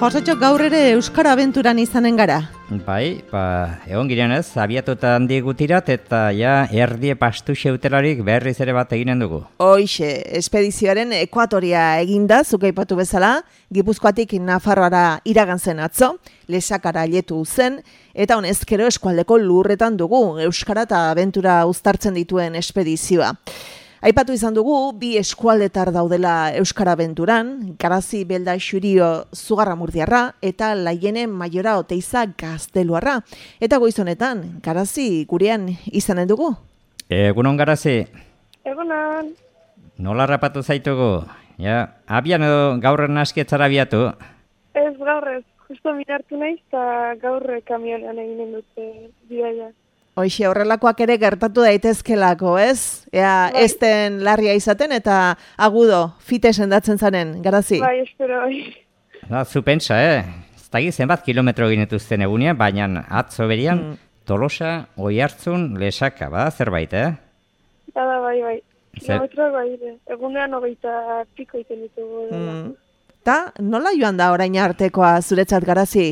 Josatxo, gaur ere Euskara Abenturan izanen gara. Bai, egon giren ez, abiatuta handi gutirat eta ja erdie pastu xeutelarik berriz ere bat eginen dugu. Hoixe, espedizioaren ekuatoria eginda, zuk aipatu bezala, Gipuzkoatik Nafarroara iragan zen atzo, Lesakara letu zen, eta honezkero eskualdeko lurretan dugu Euskara eta Abentura uztartzen dituen espedizioa. Aipatu izan dugu, bi eskualdetar daudela Euskara Abenturan, Garazi Belda Xurio Zugarramurdiarra eta Laiene Maiora Oteiza Gazteluarra. Eta goiz honetan, Garazi gurean izanen dugu? Egunon Garazi. Egunon. Nola rapatu zaitugu? Ja, abian edo gaurren askietzara abiatu? Ez gaur ez, justo mirartu naiz eta gaur kamionean eginen dute bidaia. Hoixe, horrelakoak ere gertatu daitezkelako, ez? Ea, Bai. ezten larria izaten eta agudo, fite sendatzen zaren, Garazi? Bai, espero, bai. Zu pentsa, ez dagi zenbat kilometro ginetuzten egunean, baina atzo berian Tolosa, Oiartzun, Lesaka, bada zerbait, Bada, bai. Kilometroak bai, egunean 20 piko iten ditugu. Ta, nola joan da orain artekoa zuretzat, Garazi?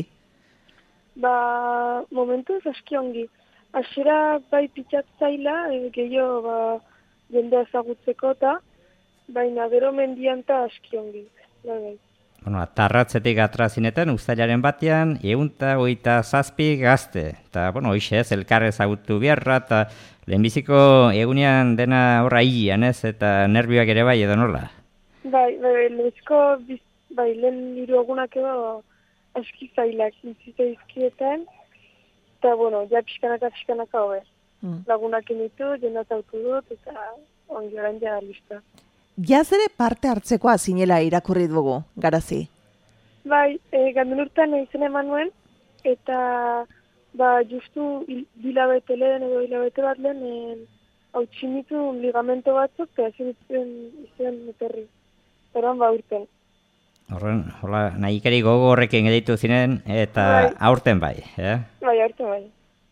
Momentuz aski ongi. Hasiera bai pitxatzaila, gehiago jendea ezagutzeko eta, baina gero mendian eta aski ongi. Bai. Bueno, tarratzetik atrazinetan, uztailaren batean, 127 gazte. Eta, bueno, hoxe ez, elkar ezagutu beharra, eta lehenbiziko egunean dena horra hilean ez, eta nerbioak ere bai edo nola? Bai, lehen hiru egunak edo aski zailak intzizaizkietan, eta, bueno, ja pixkanaka hobe. Lagunak initu, jendaz autu dut, eta ongi orain ja lista. Jaz ere parte hartzekoa zinela irakurri dugu, Garazi? Bai, ganden urtean izan eman nuen, eta justu hilabete lehen edo hilabete bat lehen hau txinitu ligamento batzuk, eta ezin izan eterri. Eran urten. Horren, hola, nahikari gogo horrekin editu zinen, eta Bai. aurten bai, Bai, aurten bai.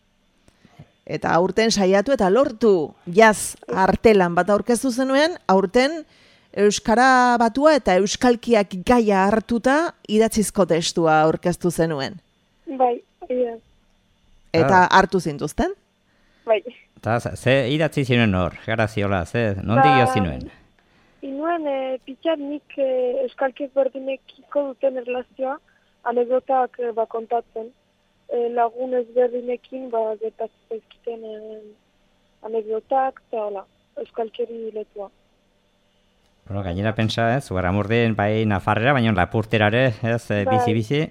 Eta aurten saiatu eta lortu jaz artelan bat aurkeztu zenuen, aurten Euskara batua eta euskalkiak gaia hartuta idatzizko testua aurkeztu zenuen. Bai, iya. Eta hartu zintuzten? Bai. Eta ze idatzi zinuen hor, Garazi, hola, nondik jo zinuen? Inuen, pitxat nik euskalkiek berdinekiko duten erlazioa, anekdotak kontatzen. Lagun ezberdinekin gertatzen ezkiten anekdotak, eta hola, euskalkeri letua. Bueno, gainera pentsa, Zugarramurdin bai Nafarrera, baina Lapurterare, bizi-bizi.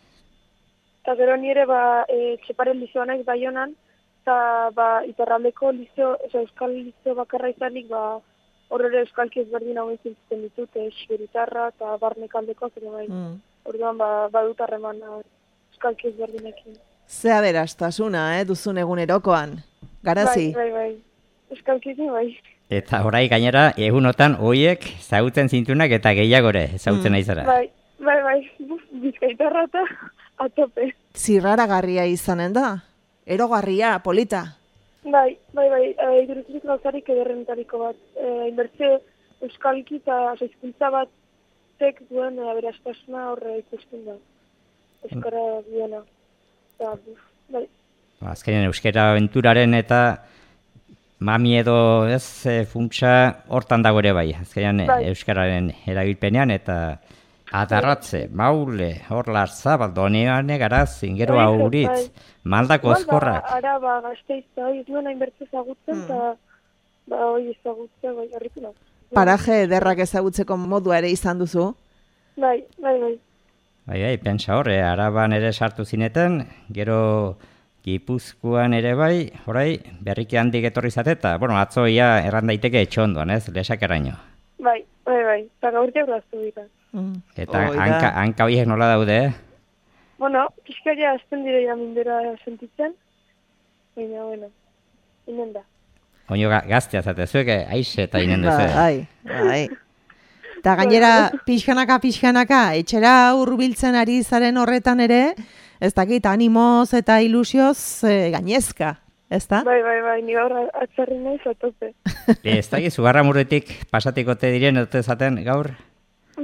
Eta gero nire txeparen lizoa naiz Baionan, eta Iparraldeko lizeo, euskal lizeo bakarra izanik, horre euskalki ezberdin hau entzuten ditut, xiberitarra eta barnekaldeko, zure bai. Orduan badut harreman euskalki ezberdinekin. Ze aberastasuna, duzun egunerokoan, Garazi? Bai. Euskalkikin bai. Eta orai gainera, egunotan hoiek zautzen zintunak eta gehiagore zautzen naizara. Bai, bizkaitarra eta atope. Zirraragarria izanen da? Erogarria, polita? Bai, idurutzik gauzarik ederrenetariko bat. Inbertze euskalki eta hizkuntza batek duen aberastasuna horre ikusten da. Euskara duena. Bai. Azkenean euskara abenturaren eta mami edo funtsa hortan dago ere bai. Azkenean euskararen erabilpenean eta adarratze, maule, hor Larzabal, Doneane, Garazi, gero Auritz, Maldako Ozkorrak. Araba, Gasteiz, ez duen hainbertze ezagutzen, eta hori ezagutzea, harritu nahi. Paraje ederrak ezagutzeko modua ere izan duzu? Bai. Bai, pentsa hor, Araban ere sartu zineten, gero Gipuzkoan ere bai, horai, berriki handik etorri zateta, bueno, atzoia erran daiteke etxondoan, Lesakaraino. Bai, eta gaur jauraztu dira. Eta hanka horiek nola daude, Bueno, pixkaria azten direia mindera sentitzen, baina, inen da. Oino gaztea zate, zuek aize eta inen duzu. Bai. Eta gainera, pixkanaka, etxera hurbiltzen ari zaren horretan ere, ez dakit, animoz eta ilusioz gainezka, ez da? Bai, ni gaur atzarri nahiz atope. Ez dakit, Zugarramurditik pasatikote diren, dute zaten gaur? Bai,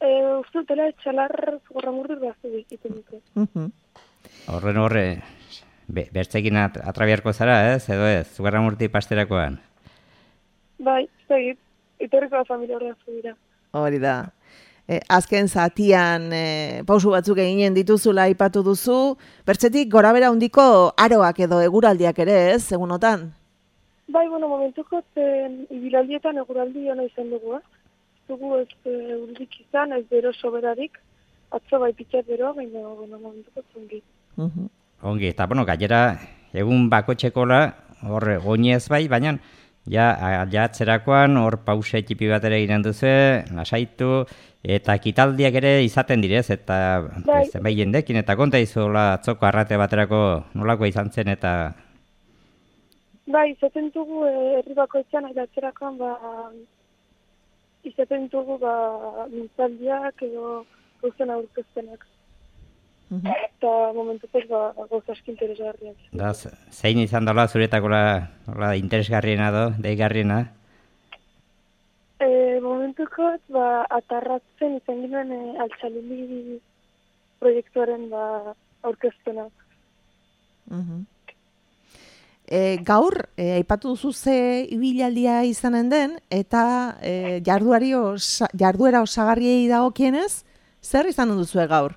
Uste dutela txalar zugorramurdur behaztu egiten dute. Horre, bertzekin atrabiarko zara, ez? Edo ez, Zugarramurdi pasterakoan? Bai, zegit, etorriko familia horrean dira. Hori da. Azken zatian pausu batzuk eginen dituzula aipatu duzu, bertzetik gorabera handiko aroak edo eguraldiak ere, ez, egunotan? Bai, momentuko ibilaldietan eguraldi hona izan dugu, dugu ez urdik izan, ez bero soberarik, atzo bai pitxat bero, baina momentuko zungi. Ongi, eta gainera egun bakotxekola, hor goinez bai, baina ja atzerakoan hor pause txipi bat ere egiten duzu, lasaitu, eta kitaldiak ere izaten direz, eta bai jendekin, eta konta izuela atzoko arrate baterako nolakoa izan zen, eta... Bai, izaten dugu herri bakoitzean, eta atzerakoan, izaten dugu mintzaldiak edo gauzen aurkeztenak. Eta momentukoz gauza aski interesgarriak. Da, zein izan dola zuretakola interesgarriena do, deigarriena? Momentukoz atarratzen izan ginen altxalili proiektuaren aurkeztena. Gaur, aipatu duzu ze ibilaldia izanen den, eta jarduera osagarriei dagokienez, zer izan duzue gaur?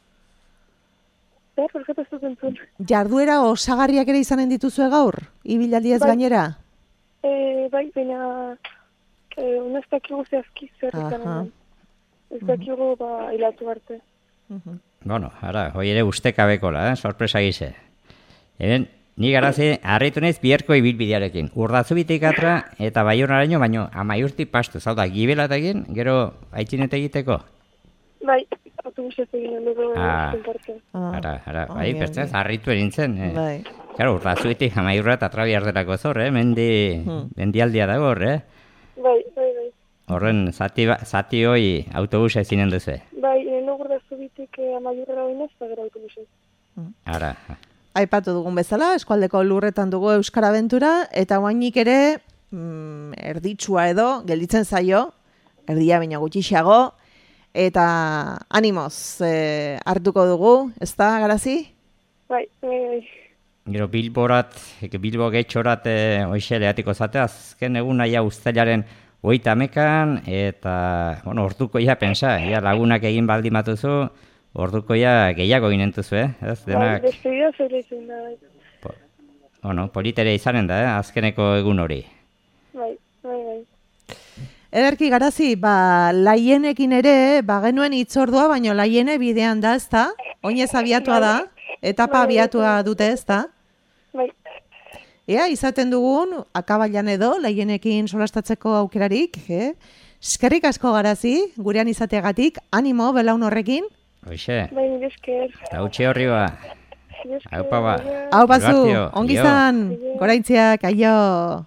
Zer, horretu ez dut entzun. Jarduera osagarriak ere izanen dituzue gaur, ibilaldiaz gainera? Bai, baina ez dakigu zehazki zer izanen den. Ez dakigu hilatu arte. Ara, hoi ere ustekabekola, sorpresa gize. Ni garazi, harritu naiz biherko ibilbidearekin. Urdazubitik atra eta Baionaraino, baino Amaiurti pastu. Zau da, gibelatekin, gero aitzinet egiteko? Bai, autobusez egin dugu parte. Bai, pertsenez, harritu erintzen. Claro, Urdazubitik Amaiurra eta Trabiarderako zor, mendialdia dago hor, Bai. Horren, zati hoi autobusa ezinen duzu. Bai, Urdazubitik Amaiurra oinez, eta gero autobusez. Aipatu dugun bezala, eskualdeko lurretan dugu Euskara Abentura, eta guainik ere erditsua edo, gelditzen zaio, erdia baina gutxixago, eta animoz hartuko dugu, ez da, Garazi? Bai. Gero Bilbo getxorat hoxe lehatiko zate, azken egun naia uztailaren 30ekan, eta, orduko ja pensa, lagunak egin baldin batuzu, orduko ja gehiago ginentuzu, ez? Bai, despedida zure izan da. Politere izanen da, azkeneko egun hori. Bai. Ederki, Garazi, laienekin ere, genuen hitzordua, baino laiene bidean da, ez da? Oinez abiatua da, etapa abiatua dute, ez da? Bai. Ea, izaten dugun, akabailan edo, laienekin solastatzeko aukerarik, eskerrik asko, Garazi, gurean izateagatik, animo, belaun horrekin. Hoxe. Bai, nire esker. Eta utxe horri ba. Haupa ba. Hau bazu, ongizan, goraintziak, aio.